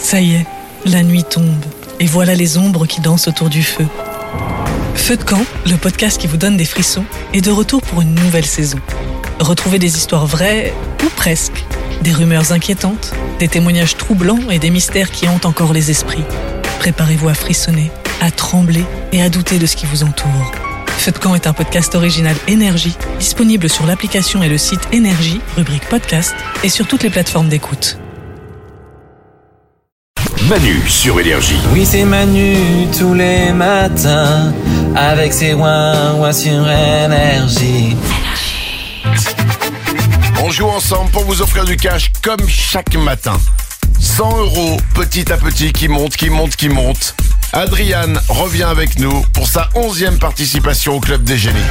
Ça y est, la nuit tombe, et voilà les ombres qui dansent autour du feu. Feu de camp, le podcast qui vous donne des frissons, est de retour pour une nouvelle saison. Retrouvez des histoires vraies, ou presque, des rumeurs inquiétantes, des témoignages troublants et des mystères qui hantent encore les esprits. Préparez-vous à frissonner, à trembler et à douter de ce qui vous entoure. Feu de camp est un podcast original Énergie, disponible sur l'application et le site Énergie, rubrique podcast, et sur toutes les plateformes d'écoute. Manu sur Énergie. Oui, c'est Manu tous les matins avec ses ouin-ouin sur Énergie. On joue ensemble pour vous offrir du cash comme chaque matin. 100 € petit à petit qui monte. Adrian revient avec nous pour sa 11e participation au Club des Génies.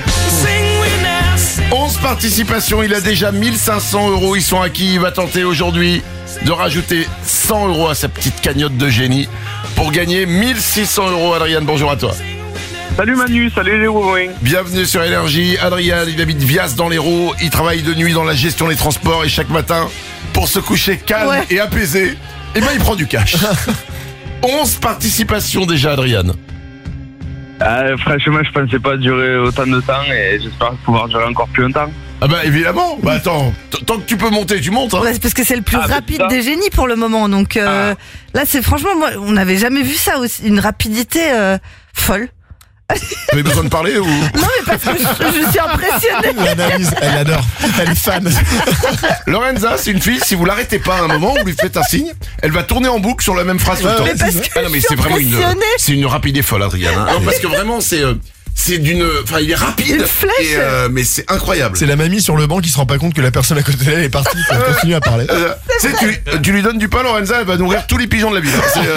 11 participations, il a déjà 1500 €, ils sont acquis. Il va tenter aujourd'hui de rajouter 100 € à sa petite cagnotte de génie pour gagner 1600 €. Adrian, bonjour à toi. Salut Manu, salut les Wawing. Bienvenue sur Énergie. Adrien, il habite Vias dans l'Hérault. Il travaille de nuit dans la gestion des transports et chaque matin, pour se coucher calme et apaisé, il prend du cash. 11 participations déjà, Adrien. Franchement, je pensais pas durer autant de temps et j'espère pouvoir durer encore plus longtemps. Ah bah évidemment. Bah attends, tant que tu peux monter, tu montes. Hein. Ouais, c'est parce que c'est le plus rapide des génies pour le moment. Donc là, c'est franchement, moi, on n'avait jamais vu ça aussi, une rapidité folle. Vous avez besoin de parler ou... Non, mais parce que je suis impressionnée. L'analyse, elle adore, elle est fan. Lorenza, c'est une fille, si vous l'arrêtez pas à un moment, vous lui faites un signe, elle va tourner en boucle sur la même phrase tout le temps. Mais parce que non, mais je suis c'est vraiment impressionnée. c'est une rapidité folle, Adrien. Hein. Non, parce que vraiment, c'est d'une, enfin, il est rapide. Une flèche. Mais c'est incroyable. C'est la mamie sur le banc qui se rend pas compte que la personne à côté d'elle est partie. Elle continue à parler. Tu lui donnes du pain, Lorenza, elle va nourrir tous les pigeons de la ville.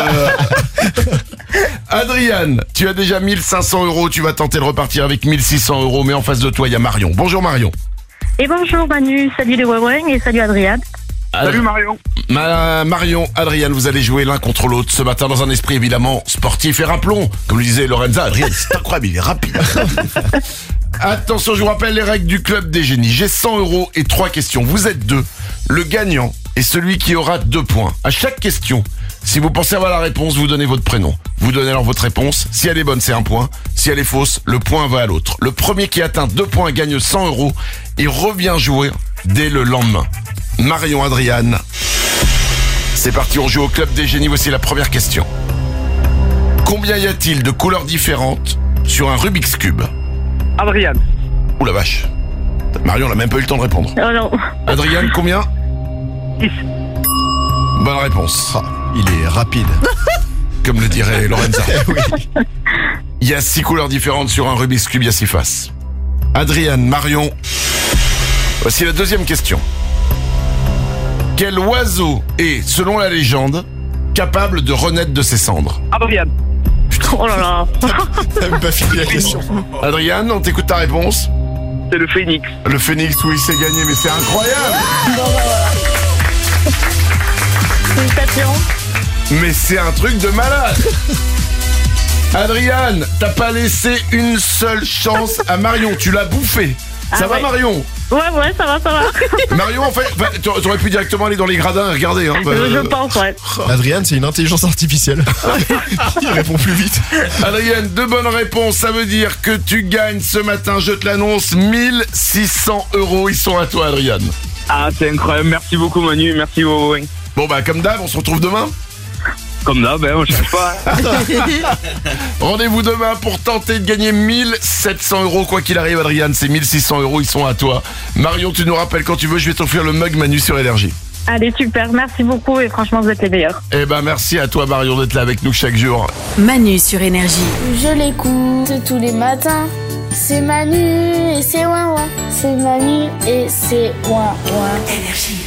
Adrien, tu as déjà 1500 €, tu vas tenter de repartir avec 1600 €, mais en face de toi, il y a Marion. Bonjour Marion. Et bonjour Manu, salut les Wawing et salut Adrien. Salut Marion. Marion, Adrien, vous allez jouer l'un contre l'autre ce matin dans un esprit évidemment sportif. Et rappelons, comme le disait Lorenza, Adrien, c'est incroyable, il est rapide. Attention, je vous rappelle les règles du Club des Génies. J'ai 100 € et 3 questions. Vous êtes 2. Le gagnant est celui qui aura 2 points. À chaque question, si vous pensez avoir la réponse, vous donnez votre prénom. Vous donnez alors votre réponse. Si elle est bonne, c'est 1 point. Si elle est fausse, le point va à l'autre. Le premier qui atteint 2 points gagne 100 € et revient jouer dès le lendemain. Marion, Adrien, c'est parti, on joue au Club des Génies. Voici la première question. Combien y a-t-il de couleurs différentes sur un Rubik's Cube? Adrien. Ouh la vache. Marion n'a même pas eu le temps de répondre. Oh non. Adrien, combien? 10. Bonne réponse. Il est rapide. Comme le dirait Lorenza. Oui. Il y a 6 couleurs différentes sur un Rubik's Cube, il y a 6 faces. Adrien, Marion. Voici la deuxième question. Quel oiseau est, selon la légende, capable de renaître de ses cendres? Adrien. Oh là là. T'as même pas fini la question. Adrien, on t'écoute ta réponse. C'est le phénix. Le phénix, oui, c'est gagné, mais c'est incroyable. Félicitations. Mais c'est un truc de malade. Adrien, t'as pas laissé une seule chance à Marion, tu l'as bouffé. Ça va ouais. Marion? Ouais, ça va. Marion, en fait, t'aurais pu directement aller dans les gradins et regarder. Hein, Je pense, ouais. Adrien, c'est une intelligence artificielle. Il répond plus vite. Adrien, 2 bonnes réponses, ça veut dire que tu gagnes ce matin, je te l'annonce, 1600 €, ils sont à toi Adrien. Ah, c'est incroyable, merci beaucoup Manu, merci Wawing. Bon bah comme d'hab, on se retrouve demain. Comme d'hab, on cherche pas. Rendez-vous demain pour tenter de gagner 1700 €, quoi qu'il arrive Adrien, c'est 1600 €, ils sont à toi. Marion, tu nous rappelles quand tu veux, je vais t'offrir le mug Manu sur Énergie. Allez, super, merci beaucoup et franchement, vous êtes les meilleurs. Eh ben merci à toi Marion d'être là avec nous chaque jour. Manu sur Énergie. Je l'écoute tous les matins. C'est Manu et c'est ouin ouin. C'est Manu et c'est ouin ouin. Énergie.